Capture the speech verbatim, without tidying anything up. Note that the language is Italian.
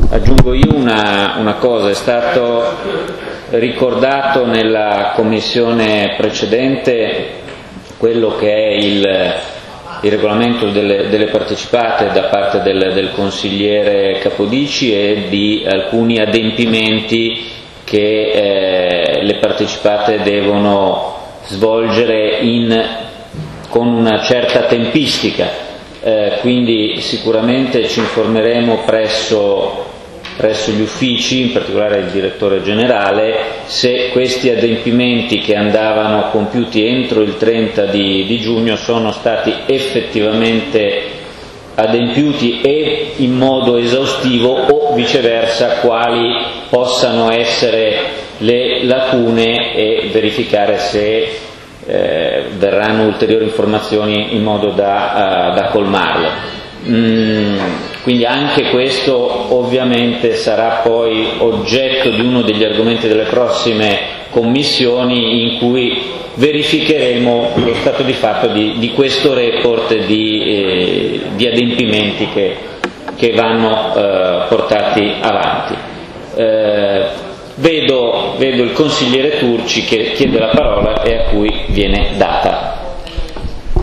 Aggiungo io una, una cosa, è stato ricordato nella commissione precedente quello che è il, il regolamento delle, delle partecipate da parte del, del consigliere Capodici e di alcuni adempimenti che eh, le partecipate devono svolgere in, con una certa tempistica, eh, quindi sicuramente ci informeremo presso presso gli uffici, in particolare il direttore generale, se questi adempimenti che andavano compiuti entro il trenta di, di giugno sono stati effettivamente adempiuti e in modo esaustivo o viceversa quali possano essere le lacune e verificare se eh, verranno ulteriori informazioni in modo da, uh, da colmarle. Mm, quindi anche questo ovviamente sarà poi oggetto di uno degli argomenti delle prossime commissioni in cui verificheremo lo stato di fatto di, di questo report di, eh, di adempimenti che, che vanno eh, portati avanti. Eh, vedo, vedo il consigliere Turci che chiede la parola e a cui viene data.